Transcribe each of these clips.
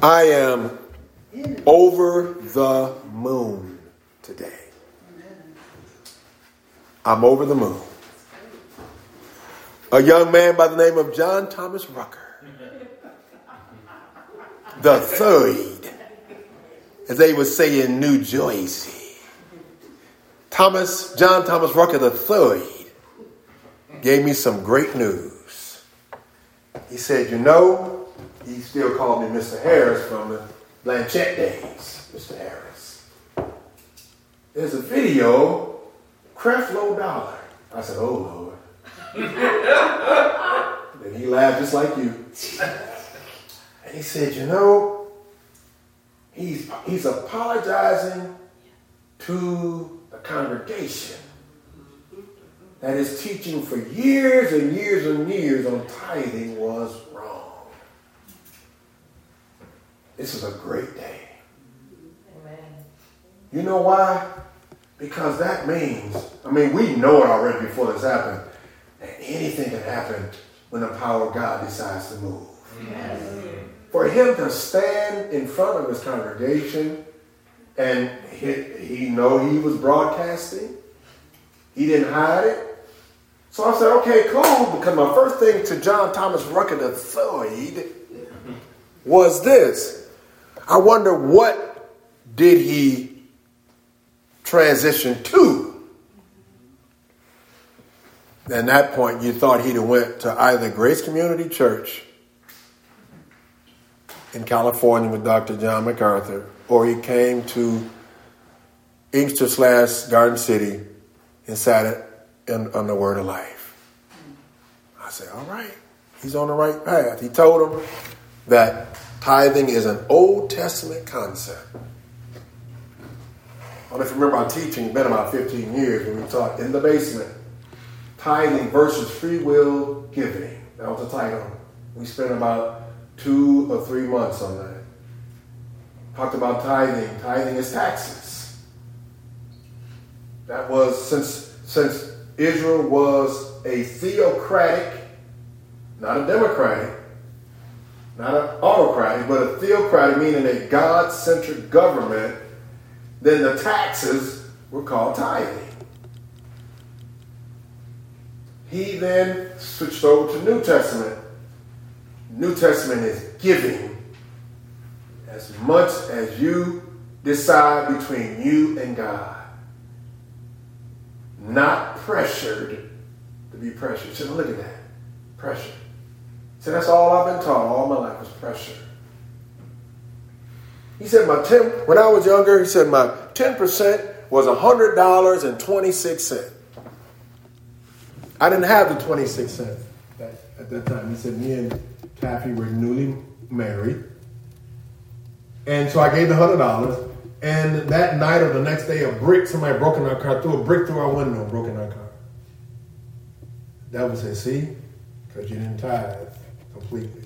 I am over the moon today. I'm over the moon. A young man by the name of John Thomas Rucker, the third, as they would say in New Jersey. John Thomas Rucker the third gave me some great news. He said, he still called me Mr. Harris from the Blanchette days, Mr. Harris. There's a video, Creflo Dollar. I said, oh, Lord. Then he laughed just like you. And he said, he's apologizing to the congregation that his teaching for years and years and years on tithing was wrong. This is a great day. Amen. You know why? Because that means, we know it already before this happened, that anything can happen when the power of God decides to move. Yes. For him to stand in front of his congregation and he was broadcasting, he didn't hide it. So I said, okay, cool, because my first thing to John Thomas Rucker III was this. I wonder what did he transition to? At that point, you thought he'd have went to either Grace Community Church in California with Dr. John MacArthur, or he came to Inkster/Garden City and sat on the Word of Life. I said, all right, he's on the right path. He told him that tithing is an Old Testament concept. I don't know if you remember our teaching, it's been about 15 years when we taught in the basement. Tithing versus free will giving. That was the title. We spent about 2 or 3 months on that. Talked about tithing. Tithing is taxes. That was since Israel was a theocratic, not a democratic, not an autocratic, but a theocratic, meaning a God-centered government, then the taxes were called tithing. He then switched over to New Testament. New Testament is giving as much as you decide between you and God. Not pressured to be pressured. So look at that. Pressure. So that's all I've been taught all my life is pressure. He said when I was younger, he said my 10% was $100.26. I didn't have the 26 cents at that time. He said me and Taffy were newly married. And so I gave the $100. And that night or the next day, somebody broke in our car, threw a brick through our window and broke in our car. The devil said, see, because you didn't tithe completely.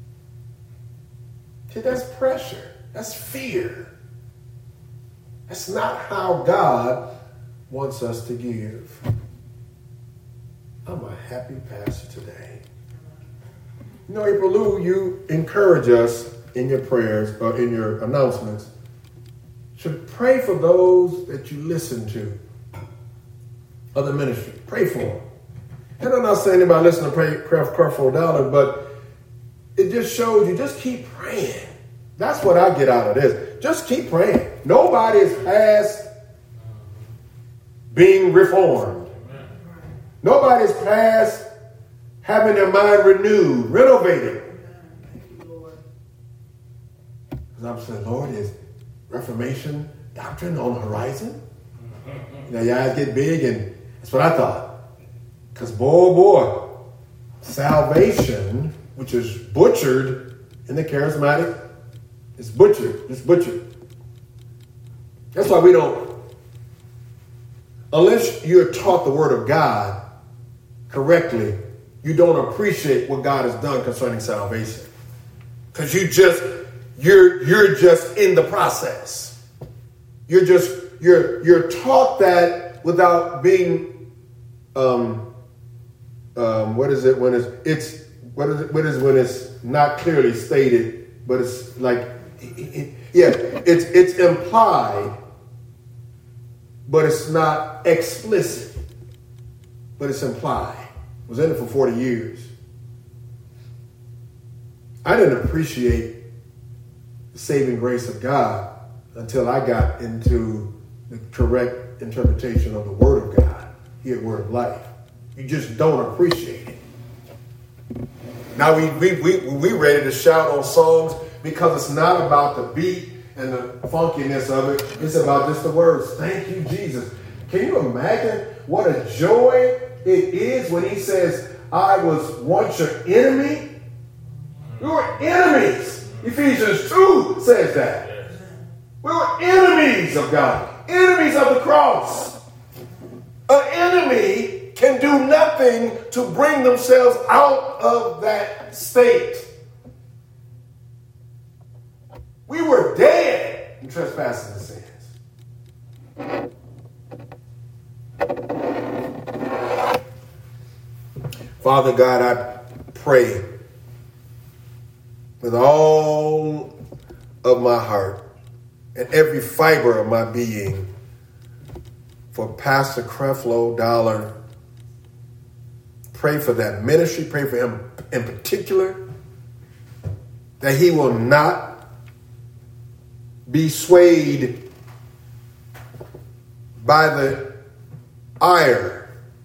See, that's pressure. That's fear. That's not how God wants us to give. I'm a happy pastor today. April Lou, you encourage us in your prayers or in your announcements to pray for those that you listen to, other ministry. Pray for them. And I'm not saying anybody listen to pray for $1, but it just shows you just keep praying. That's what I get out of this. Just keep praying. Nobody is past being reformed. Nobody's past having their mind renewed, renovated. Because I'm saying, Lord, is Reformation doctrine on the horizon? Your eyes get big, and that's what I thought. Because boy, salvation, which is butchered in the charismatic, it's butchered. It's butchered. That's why we don't, unless you're taught the Word of God correctly, you don't appreciate what God has done concerning salvation. Because you're just in the process. You're taught that without being what is it when it's not clearly stated, but it's like it's implied, but it's not explicit, but it's implied. I was in it for 40 years. I didn't appreciate the saving grace of God until I got into the correct interpretation of the Word of God, here, Word of Life. You just don't appreciate it. Now we ready to shout on songs because it's not about the beat and the funkiness of it. It's about just the words. Thank you, Jesus. Can you imagine what a joy it is when he says, I was once your enemy? We were enemies. Ephesians 2 says that. We were enemies of God. Enemies of the cross. An enemy can do nothing to bring themselves out of that state. We were dead in trespasses and sins. Father God, I pray with all of my heart and every fiber of my being for Pastor Creflo Dollar. Pray for that ministry. Pray for him in particular, that he will not be swayed by the ire,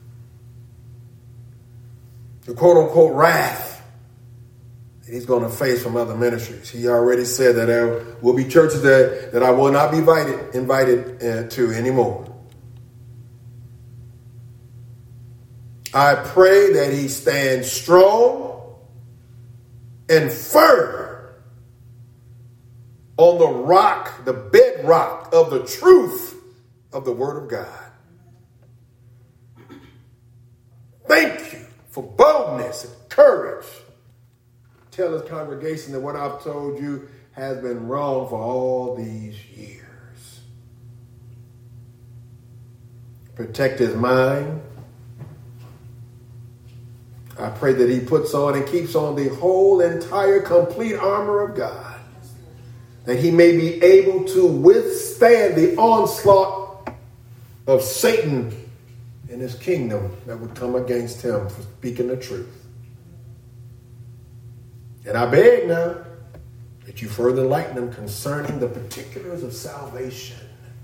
the quote-unquote wrath that he's going to face from other ministries. He already said that there will be churches that I will not be invited to anymore. I pray that he stands strong and firm on the rock, the bedrock of the truth of the Word of God. Thank you for boldness and courage. Tell his congregation that what I've told you has been wrong for all these years. Protect his mind. I pray that he puts on and keeps on the whole, entire, complete armor of God, that he may be able to withstand the onslaught of Satan and his kingdom that would come against him for speaking the truth. And I beg now that you further enlighten him concerning the particulars of salvation.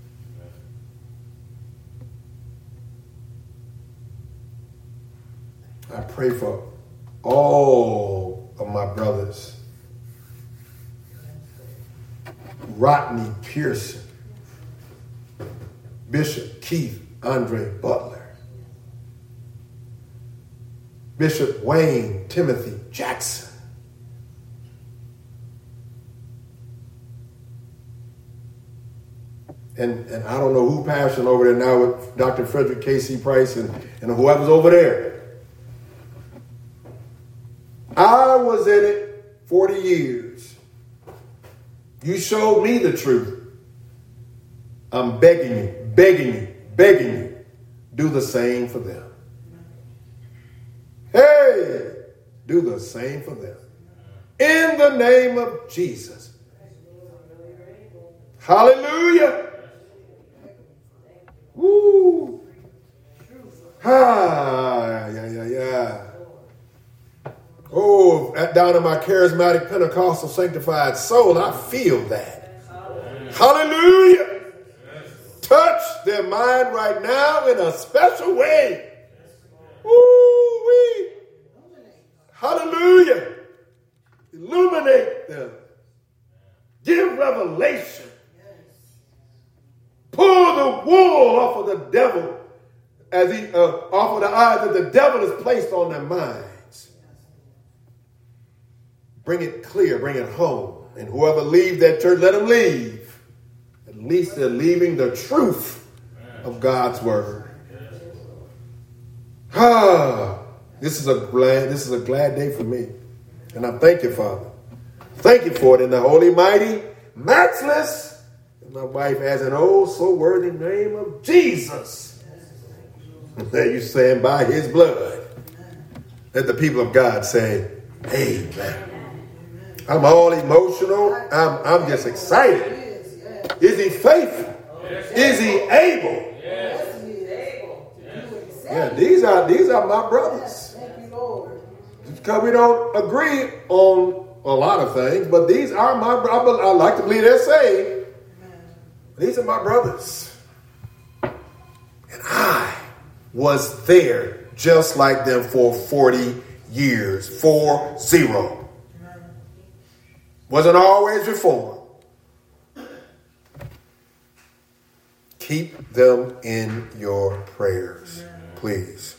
I pray for all of my brothers. Rodney Pearson, Bishop Keith Andre Butler, Bishop Wayne Timothy Jackson, and I don't know who pastoring over there now with Dr. Frederick K.C. Price and whoever's over there. I was in it 40 years. You showed me the truth. I'm begging you, do the same for them. Hey, do the same for them. In the name of Jesus. Hallelujah. Woo. Yeah. Oh, down in my charismatic Pentecostal sanctified soul, I feel that. Hallelujah. Touch their mind right now in a special way. Woo-wee. Hallelujah. Illuminate them. Give revelation. Pull the wool off of the devil as he off of the eyes that the devil has placed on their minds. Bring it clear, bring it home. And whoever leaves that church, let them leave. At least they're leaving the truth of God's word. This is a glad day for me. And I thank you, Father. Thank you for it in the holy, mighty, matchless, and my wife has an oh so worthy name of Jesus. There you stand by his blood. Let the people of God say, amen. I'm all emotional. I'm just excited. Is he faithful? Is he able? Yeah, these are my brothers. Because we don't agree on a lot of things, but these are my brothers. I like to believe they're saved. These are my brothers. And I was there just like them for 40 years. 40. Wasn't always reformed. Keep them in your prayers, please.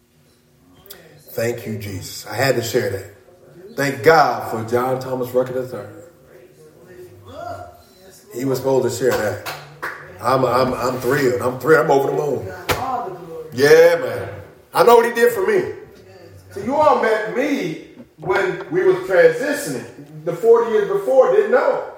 Thank you, Jesus. I had to share that. Thank God for John Thomas Rucker III. He was supposed to share that. I'm thrilled. I'm over the moon. Yeah, man. I know what he did for me. So you all met me when we was transitioning. The 40 years before didn't know.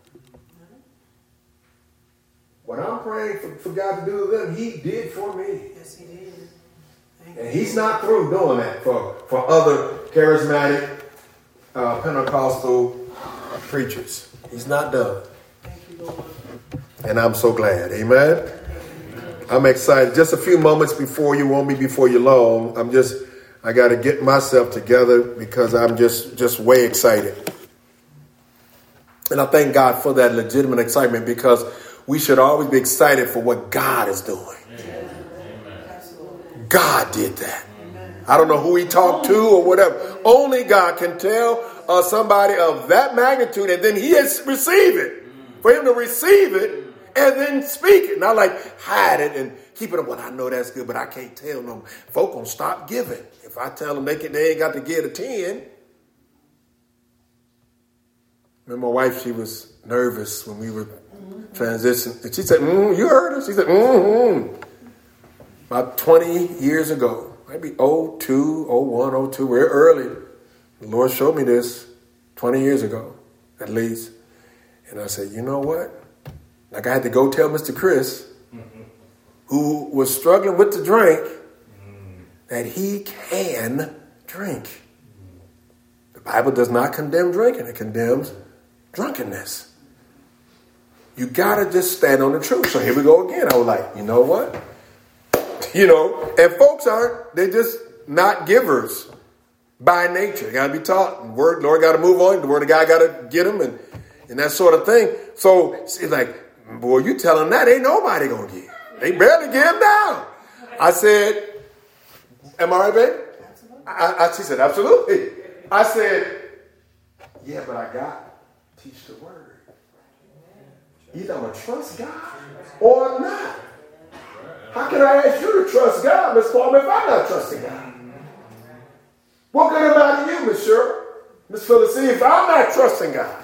What I'm praying for God to do to them, he did for me. Yes, he did. And he's not through doing that for other charismatic Pentecostal preachers. He's not done. Thank you, Lord. And I'm so glad. Amen. I'm excited. Just a few moments before you want me before you long. I got to get myself together because I'm just way excited. And I thank God for that legitimate excitement because we should always be excited for what God is doing. Amen. God did that. Amen. I don't know who he talked to or whatever. Only God can tell somebody of that magnitude and then he has received it. For him to receive it and then speak it. Not like hide it and keep it up. Well, I know that's good, but I can't tell them. Folk gonna stop giving. If I tell them they ain't got to give a 10. Remember my wife, she was nervous when we were transitioning. And she said, you heard her? She said, About 20 years ago, maybe 02, 01, 02, very early. The Lord showed me this 20 years ago, at least. And I said, you know what? Like I had to go tell Mr. Chris, who was struggling with the drink, that he can drink. The Bible does not condemn drinking. It condemns drunkenness. You got to just stand on the truth. So here we go again. I was like, you know what? And folks they're just not givers by nature. Got to be taught. And Lord got to move on. The word of God got to get them and that sort of thing. So it's like, boy, you tell them that ain't nobody going to give. They barely give now. I said, am I right, babe? She said, absolutely. I said, yeah, but I got to teach the word. Either I'm going to trust God or I'm not. How can I ask you to trust God, Miss Palmer, if I'm not trusting God? What good about you, Miss Cheryl, Miss Felicity, if I'm not trusting God?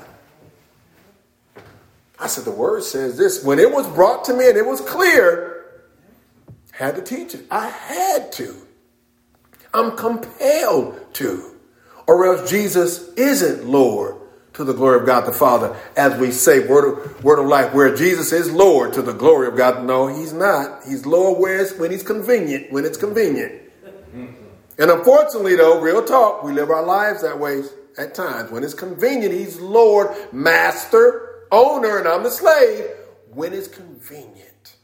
I said, the word says this. When it was brought to me and it was clear, I had to teach it. I had to. I'm compelled to. Or else Jesus isn't Lord to the glory of God the Father. As we say, word of life, where Jesus is Lord to the glory of God. No, he's not. He's Lord when he's convenient, when it's convenient. And unfortunately, though, real talk, we live our lives that way at times. When it's convenient, he's Lord, master, owner, and I'm the slave when it's convenient.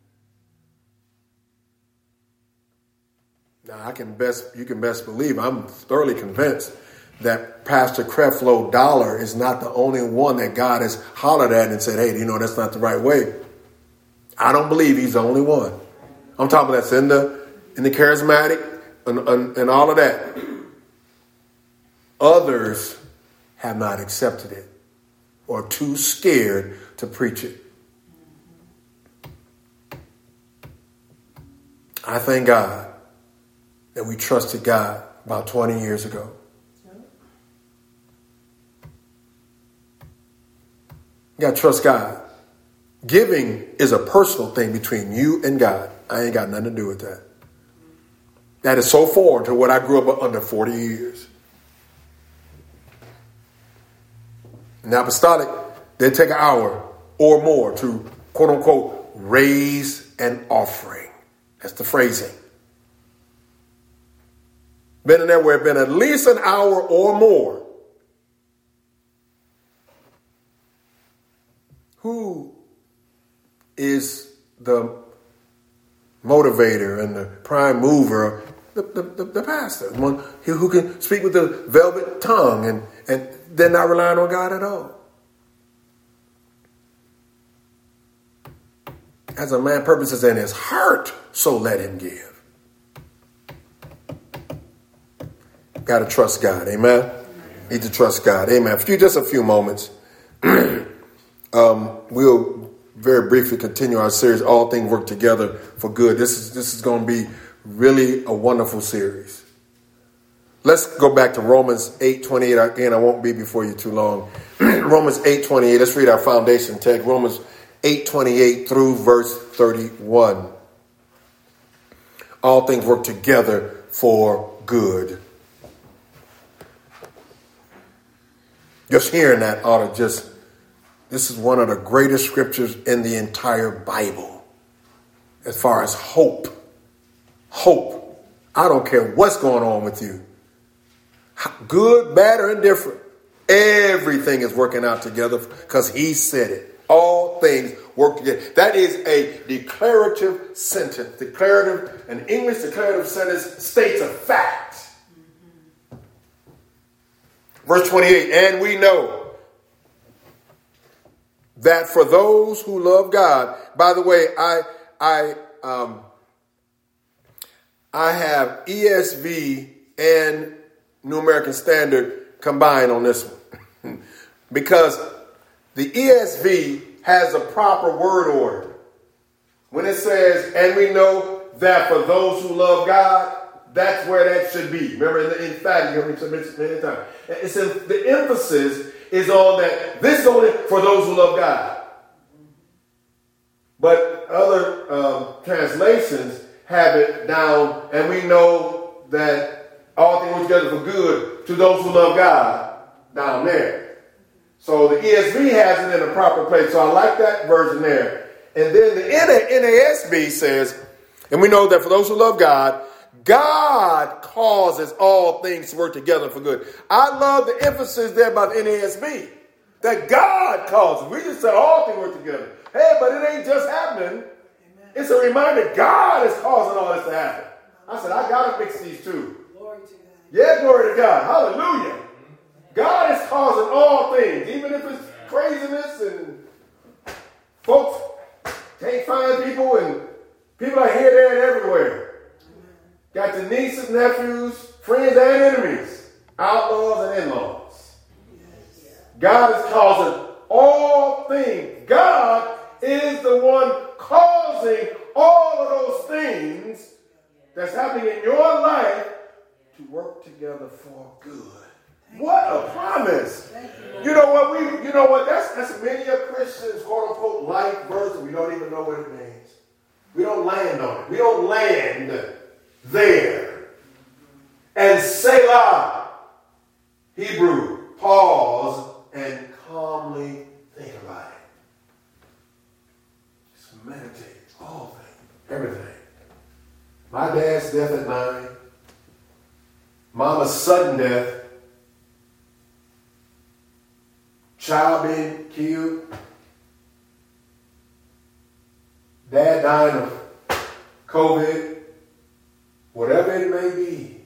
Now, you can best believe I'm thoroughly convinced that Pastor Creflo Dollar is not the only one that God has hollered at and said, hey, that's not the right way. I don't believe he's the only one. I'm talking about that's in the charismatic and all of that. Others have not accepted it or too scared to preach it. I thank God that we trusted God about 20 years ago. You got to trust God. Giving is a personal thing between you and God. I ain't got nothing to do with that. That is so foreign to what I grew up under 40 years. In the apostolic, they take an hour or more to, quote unquote, raise an offering. That's the phrasing. Been in there where it's been at least an hour or more who is the motivator and the prime mover? The pastor, one who can speak with the velvet tongue and they're not relying on God at all. As a man purposes in his heart, so let him give. Got to trust God. Amen. Need to trust God. Amen. Just a few moments. We'll very briefly continue our series, All Things Work Together for Good. This is going to be really a wonderful series. Let's go back to Romans 8:28. Again, I won't be before you too long. Romans 8:28. Let's read our foundation text. Romans 8:28 through verse 31. All things work together for good. Just hearing that ought to this is one of the greatest scriptures in the entire Bible. As far as hope. Hope. I don't care what's going on with you. Good, bad, or indifferent. Everything is working out together because he said it. All things work together. That is a declarative sentence. An English declarative sentence states a fact. Verse 28, and we know that for those who love God, by the way, I have ESV and New American Standard combined on this one because the ESV has a proper word order. When it says, and we know that for those who love God, that's where that should be. Remember, in the emphatic, you heard me mention many times. It's the emphasis is on that. This is only for those who love God. But other translations have it down, and we know that all things work together for good to those who love God down there. So the ESV has it in a proper place. So I like that version there. And then the NASB says, and we know that for those who love God, God causes all things to work together for good. I love the emphasis there about the NASB. That God causes. We just said all things work together. Hey, but it ain't just happening. Amen. It's a reminder God is causing all this to happen. I said, I got to fix these two. Glory to God. Yeah, glory to God. Hallelujah. God is causing all things, even if it's craziness and folks can't find people and people are here, there, and everywhere. Got the nieces, nephews, friends, and enemies, outlaws and in-laws. God is causing all things. God is the one causing all of those things that's happening in your life to work together for good. What a promise. You know what? That's many of Christians, quote unquote, life verse. We don't even know what it means. We don't land on it. We don't land there. And Selah, Hebrew, pause and calmly think about it. Just meditate. All things, everything. My dad's death at 9. Mama's sudden death. Child being killed. Dad dying of COVID. Whatever it may be.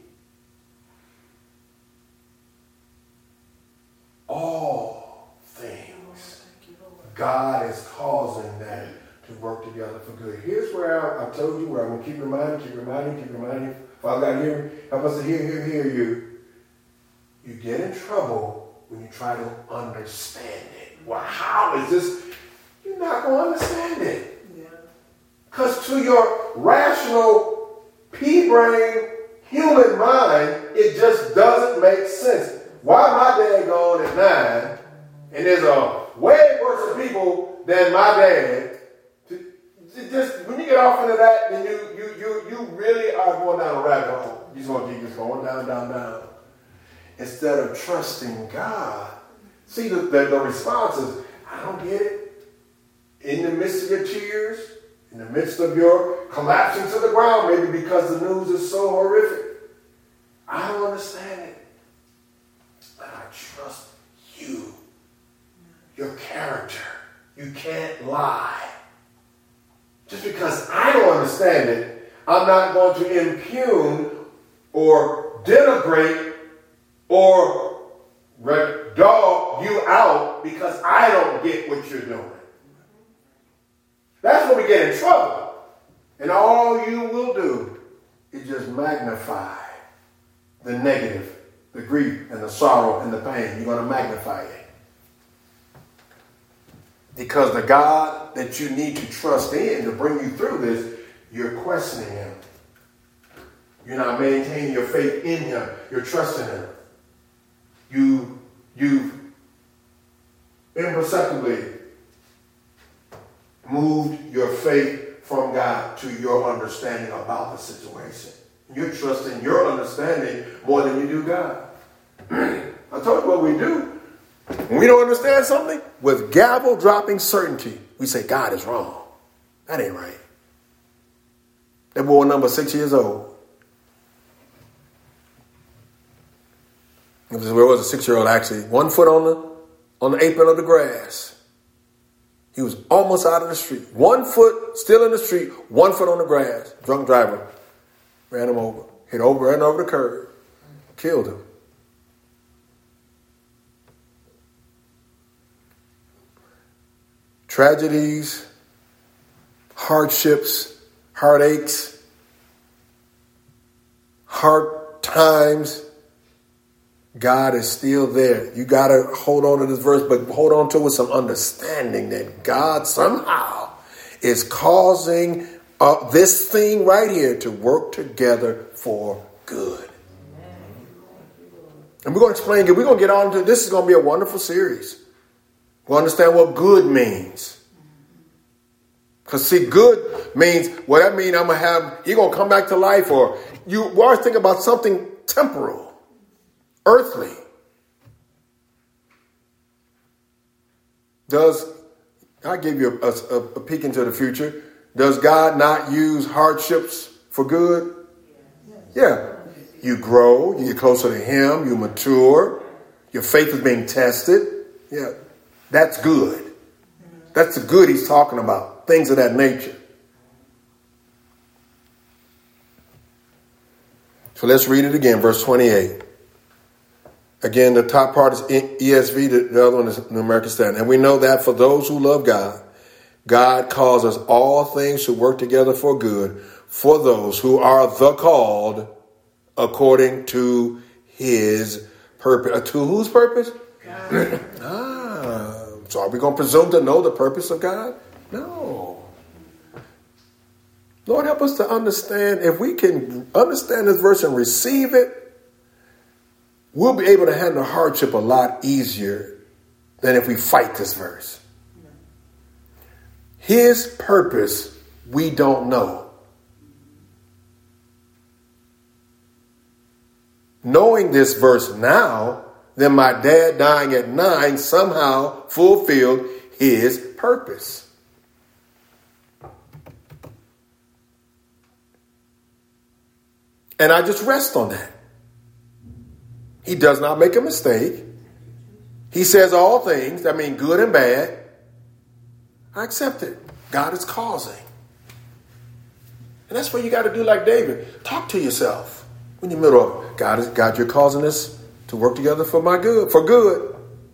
All things. God is causing that to work together for good. Here's where I told you where I'm going to keep reminding. Father God, hear me. Help us to hear you. You get in trouble when you try to understand it. Well, how is this? You're not going to understand it. Because to your rational, pea-brain, human mind, it just doesn't make sense. Why my dad gone at 9, and there's a way worse people than my dad? Just when you get off into that, then you really are going down a rabbit hole. You're going to keep just going down. Instead of trusting God. See, the response is, I don't get it. In the midst of your tears, in the midst of your collapsing to the ground, maybe because the news is so horrific. I don't understand it. But I trust you. Your character You can't lie. Just because I don't understand it, I'm not going to impugn or denigrate or dog you out because I don't get what you're doing. That's when we get in trouble. And all you will do is just magnify the negative, the grief and the sorrow and the pain. You're going to magnify it. Because the God that you need to trust in to bring you through this, you're questioning him. You're not maintaining your faith in him. You're trusting him. You've imperceptibly moved your faith from God to your understanding about the situation. You're trusting your understanding more than you do God. I told you what we do. When we don't understand something, with gavel-dropping certainty, we say, God is wrong. That ain't right. That boy number 6 years old. Where was a 6-year-old actually? 1 foot on the apron of the grass. He was almost out of the street. 1 foot still in the street, 1 foot on the grass. Drunk driver ran him over. Ran over the curb. Killed him. Tragedies, hardships, heartaches, hard times. God is still there. You got to hold on to this verse, but hold on to it with some understanding that God somehow is causing this thing right here to work together for good. And we're going to explain it. We're going to get on to this. Is going to be a wonderful series. We'll understand what good means. Because see, good means, what that means, you're going to come back to life, or you always think about something temporal, earthly. I give you a peek into the future. Does God not use hardships for good? Yeah. You grow, you get closer to him, you mature, your faith is being tested. Yeah. That's good. That's the good he's talking about. Things of that nature. So let's read it again. Verse 28. Again, the top part is ESV. The other one is New American Standard. And we know that for those who love God, God causes all things to work together for good for those who are the called according to his purpose. To whose purpose? God. So are we going to presume to know the purpose of God? No. Lord, help us to understand. If we can understand this verse and receive it, we'll be able to handle hardship a lot easier than if we fight this verse. His purpose, we don't know. Knowing this verse now, then my dad dying at 9 somehow fulfilled his purpose. And I just rest on that. He does not make a mistake. He says all things, that mean good and bad. I accept it. God is causing. And that's what you got to do like David. Talk to yourself when you're middle of God, you're causing this to work together for my good, for good.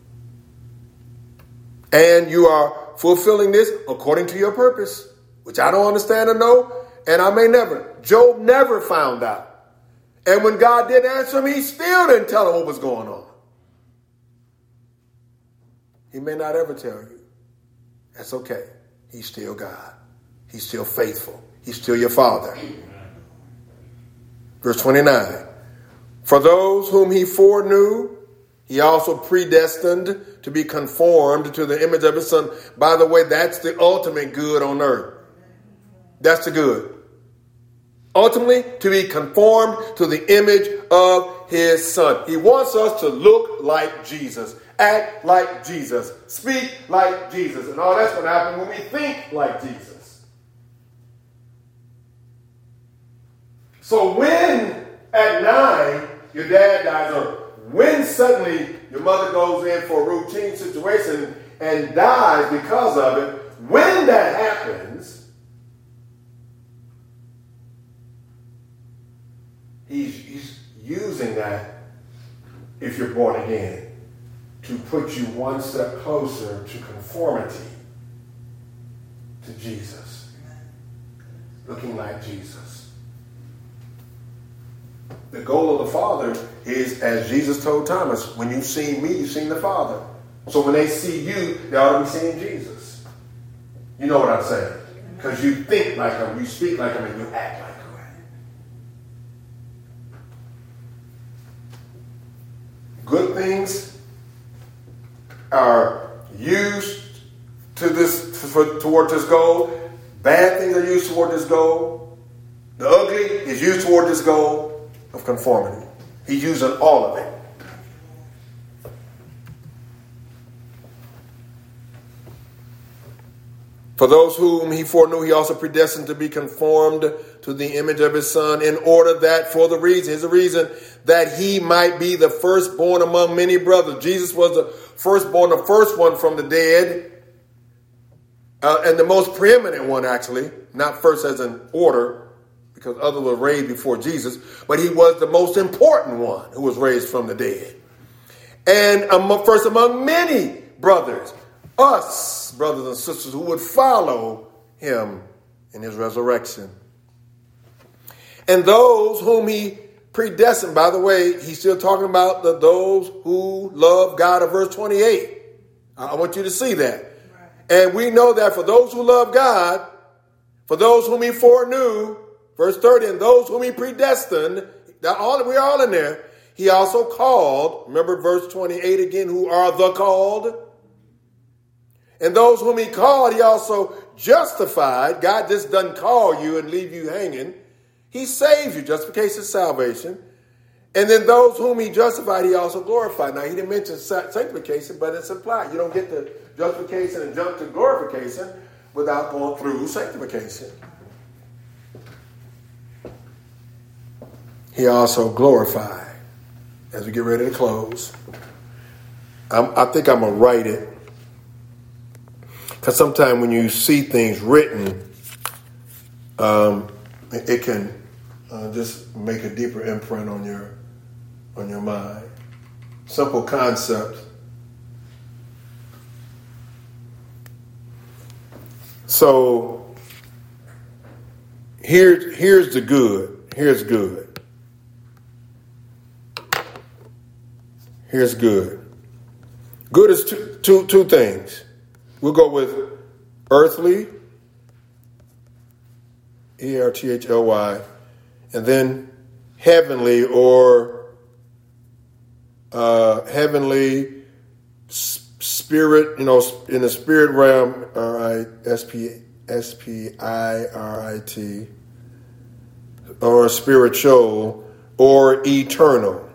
And you are fulfilling this according to your purpose, which I don't understand or know, and I may never. Job never found out. And when God did answer him, he still didn't tell him what was going on. He may not ever tell you. That's okay. He's still God. He's still faithful. He's still your Father. Verse 29. For those whom he foreknew, he also predestined to be conformed to the image of his Son. By the way, that's the ultimate good on earth. That's the good. Ultimately, to be conformed to the image of his Son. He wants us to look like Jesus, act like Jesus, speak like Jesus. And all that's going to happen when we think like Jesus. So when at 9 your dad dies, or when suddenly your mother goes in for a routine situation and dies because of it, when that happens, he's using that, if you're born again, to put you one step closer to conformity to Jesus. Looking like Jesus. The goal of the Father is, as Jesus told Thomas, when you've seen me, you've seen the Father. So when they see you, they ought to be seeing Jesus. You know what I'm saying? Because you think like him, you speak like him, and you act like him. Good things are used toward this goal. Bad things are used toward this goal. The ugly is used toward this goal of conformity. He's using all of it. For those whom he foreknew, he also predestined to be conformed to the image of his Son, in order that, for the reason, here's the reason, that he might be the firstborn among many brothers. Jesus was the firstborn, the first one from the dead, and the most preeminent one, actually, not first as an order, because others were raised before Jesus, but he was the most important one who was raised from the dead. And first among many brothers, us, brothers and sisters, who would follow him in his resurrection. And those whom he predestined, by the way, he's still talking about those who love God of verse 28. I want you to see that. And we know that for those who love God, for those whom he foreknew, verse 30, and those whom he predestined, we're all in there. He also called, remember verse 28 again, who are the called. And those whom he called, he also justified. God just doesn't call you and leave you hanging. He saves you. Justification is salvation. And then those whom he justified, he also glorified. Now, he didn't mention sanctification, but it's implied. You don't get to justification and jump to glorification without going through sanctification. He also glorified. As we get ready to close, I think I'm going to write it. Because sometimes when you see things written, it can just make a deeper imprint on your mind. Simple concept. So here's the good. Here's good. Here's good. Good is two things. We'll go with earthly, E-R-T-H-L-Y, and then heavenly or heavenly spirit, in the spirit realm, S-P-I-R-I-T, or spiritual or eternal,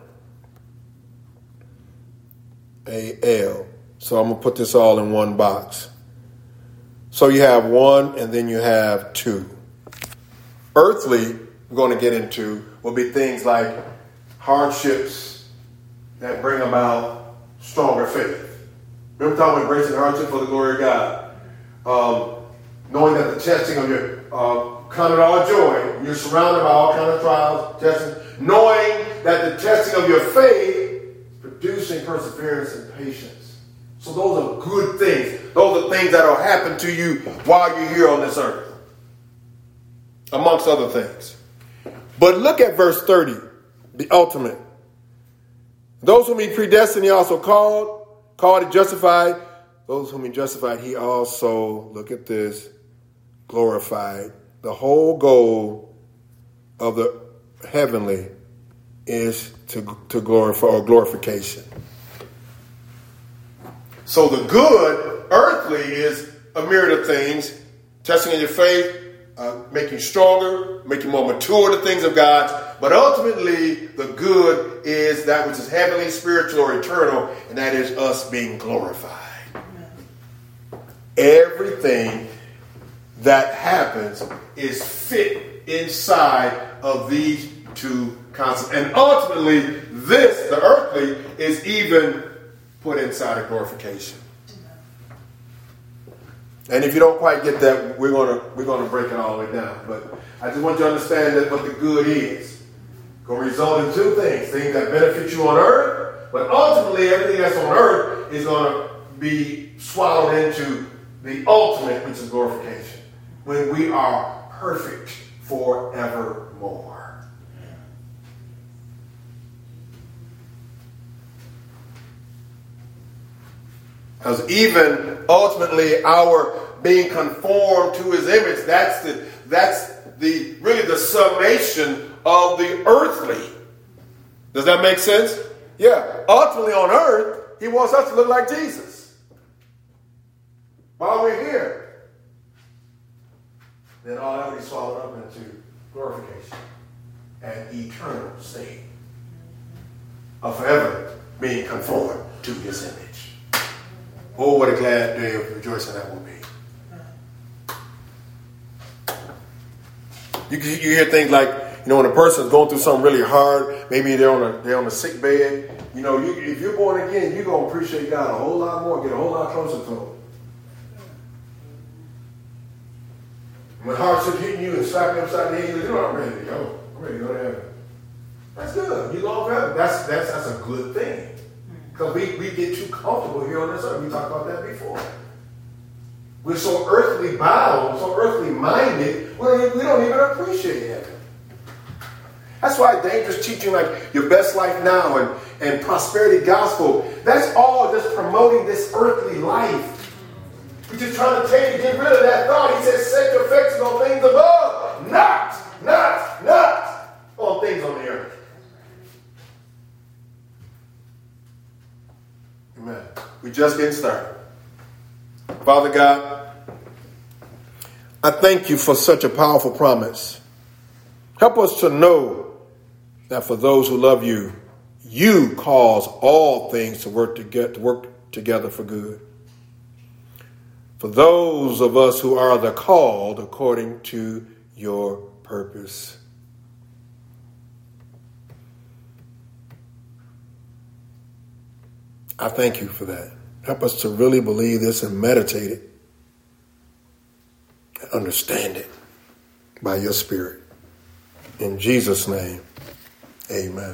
A-L. So I'm going to put this all in one box. So you have one and then you have two. Earthly, we're going to get into, will be things like hardships that bring about stronger faith. Remember talking about embracing hardship for the glory of God. Knowing that the testing of your, count it all joy. You're surrounded by all kinds of trials, testing. Knowing that the testing of your faith producing perseverance and patience. So those are good things. Those are things that will happen to you while you're here on this earth. Amongst other things. But look at verse 30, the ultimate. Those whom he predestined, he also called and justified. Those whom he justified, he also, look at this, glorified. The whole goal of the heavenly is to glorify, or glorification. So the good, earthly, is a myriad of things. Testing in your faith, making you stronger, making you more mature to things of God. But ultimately, the good is that which is heavenly, spiritual, or eternal, and that is us being glorified. Everything that happens is fit inside of these two concepts. And ultimately, this, the earthly, is even put inside of glorification. And if you don't quite get that, we're gonna break it all the way down. But I just want you to understand that what the good is going to result in two things that benefit you on earth, but ultimately everything that's on earth is going to be swallowed into the ultimate, which is glorification, when we are perfect forevermore. Because even ultimately our being conformed to his image, that's really the summation of the earthly. Does that make sense? Yeah. Ultimately on earth, he wants us to look like Jesus. While we're here, then all that will be swallowed up into glorification and eternal state of forever being conformed to his image. Oh, what a glad day of rejoicing that will be. You hear things like, when a person's going through something really hard, maybe they're on a sick bed. If you're born again, you're going to appreciate God a whole lot more, get a whole lot closer to him. When hardship hitting you and slapping you upside the head, I'm ready to go. I'm ready to go to heaven. That's good. You're going to heaven. That's a good thing. Because we get too comfortable here on this earth. We talked about that before. We're so earthly bound, so earthly minded, we don't even appreciate heaven. That's why dangerous teaching like your best life now and prosperity gospel, that's all just promoting this earthly life. We're just trying to tell you to get rid of that thought. He says, set your affections on things above, not on things on the earth. Amen. We just getting started. Father God, I thank you for such a powerful promise. Help us to know that for those who love you, you cause all things to work together for good. For those of us who are the called according to your purpose. I thank you for that. Help us to really believe this and meditate it and understand it by your Spirit. In Jesus' name, amen.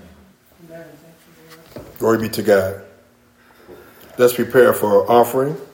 Glory be to God. Let's prepare for our offering.